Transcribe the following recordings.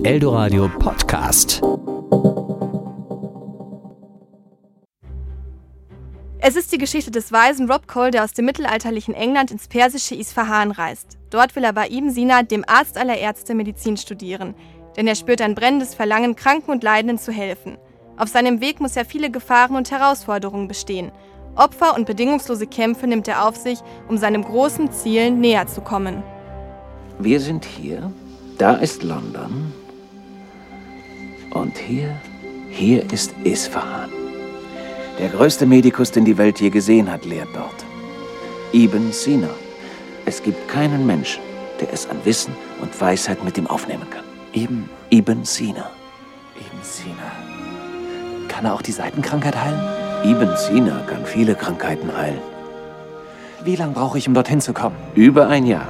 Eldoradio Podcast. Es ist die Geschichte des weisen Rob Cole, der aus dem mittelalterlichen England ins persische Isfahan reist. Dort will er bei Ibn Sina, dem Arzt aller Ärzte, Medizin studieren. Denn er spürt ein brennendes Verlangen, Kranken und Leidenden zu helfen. Auf seinem Weg muss er viele Gefahren und Herausforderungen bestehen. Opfer und bedingungslose Kämpfe nimmt er auf sich, um seinem großen Ziel näher zu kommen. Wir sind hier, da ist London und hier ist Isfahan. Der größte Medikus, den die Welt je gesehen hat, lehrt dort. Ibn Sina. Es gibt keinen Menschen, der es an Wissen und Weisheit mit ihm aufnehmen kann. Ibn Sina. Ibn Sina. Kann er auch die Seitenkrankheit heilen? Ibn Sina kann viele Krankheiten heilen. Wie lange brauche ich, um dorthin zu kommen? Über ein Jahr.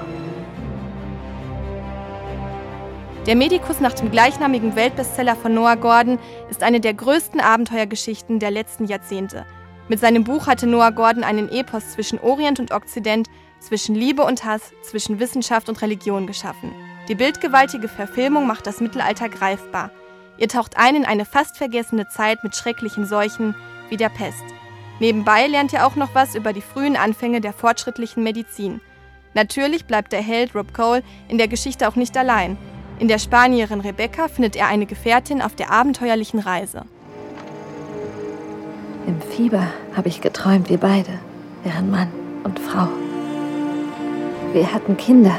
Der Medikus nach dem gleichnamigen Weltbestseller von Noah Gordon ist eine der größten Abenteuergeschichten der letzten Jahrzehnte. Mit seinem Buch hatte Noah Gordon einen Epos zwischen Orient und Okzident, zwischen Liebe und Hass, zwischen Wissenschaft und Religion geschaffen. Die bildgewaltige Verfilmung macht das Mittelalter greifbar. Ihr taucht ein in eine fast vergessene Zeit mit schrecklichen Seuchen wie der Pest. Nebenbei lernt ihr auch noch was über die frühen Anfänge der fortschrittlichen Medizin. Natürlich bleibt der Held Rob Cole in der Geschichte auch nicht allein. In der Spanierin Rebecca findet er eine Gefährtin auf der abenteuerlichen Reise. Im Fieber habe ich geträumt, wir beide wären Mann und Frau. Wir hatten Kinder.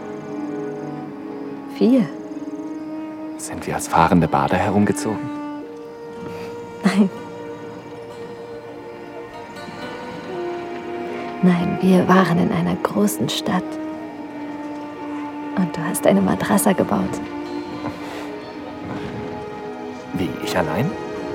4. Sind wir als fahrende Bader herumgezogen? Nein, wir waren in einer großen Stadt. Und du hast eine Madrasa gebaut. Wie, ich allein?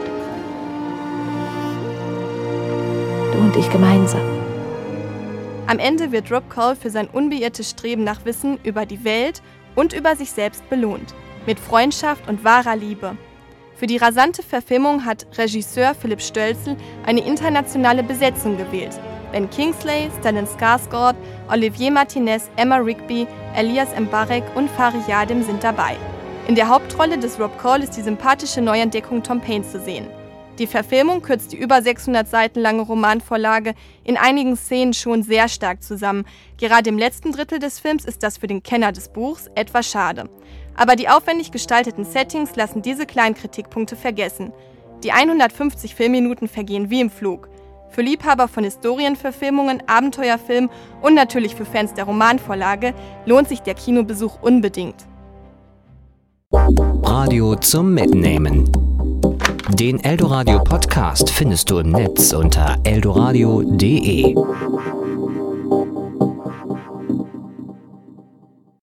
Du und ich gemeinsam. Am Ende wird Rob Cole für sein unbeirrtes Streben nach Wissen über die Welt und über sich selbst belohnt. Mit Freundschaft und wahrer Liebe. Für die rasante Verfilmung hat Regisseur Philipp Stölzl eine internationale Besetzung gewählt. Ben Kingsley, Stellan Skarsgård, Olivier Martinez, Emma Rigby, Elias Mbarek und Fari Yadim sind dabei. In der Hauptrolle des Rob Cole ist die sympathische Neuentdeckung Tom Paine zu sehen. Die Verfilmung kürzt die über 600 Seiten lange Romanvorlage in einigen Szenen schon sehr stark zusammen. Gerade im letzten Drittel des Films ist das für den Kenner des Buchs etwas schade. Aber die aufwendig gestalteten Settings lassen diese kleinen Kritikpunkte vergessen. Die 150 Filmminuten vergehen wie im Flug. Für Liebhaber von Historienverfilmungen, Abenteuerfilmen und natürlich für Fans der Romanvorlage lohnt sich der Kinobesuch unbedingt. Radio zum Mitnehmen. Den Eldoradio Podcast findest du im Netz unter eldoradio.de.